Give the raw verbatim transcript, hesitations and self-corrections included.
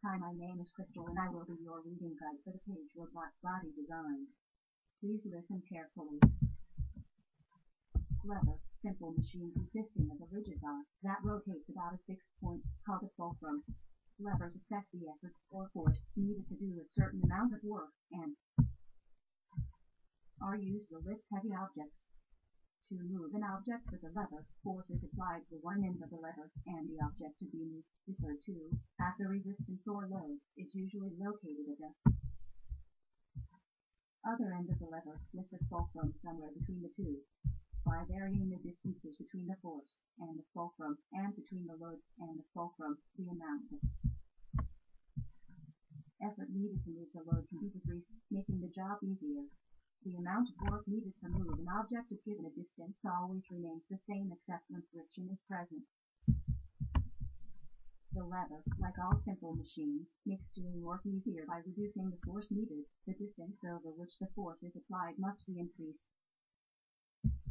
Hi, my name is Crystal and I will be your reading guide for the page Roblox Body Design. Please listen carefully. Lever, simple machine consisting of a rigid bar that rotates about a fixed point called a fulcrum. Levers affect the effort or force needed to do a certain amount of work and are used to lift heavy objects. To move an object with a lever, force is applied to one end of the lever, and the object to be moved, referred to as the resistance or load, is usually located at the other end of the lever, with the fulcrum somewhere between the two. By varying the distances between the force and the fulcrum, and between the load and the fulcrum, the amount of effort needed to move the load can be decreased, making the job easier. The amount of work needed to move an object if given a distance always remains the same except when friction is present. The lever, like all simple machines, makes doing work easier by reducing the force needed. The distance over which the force is applied must be increased.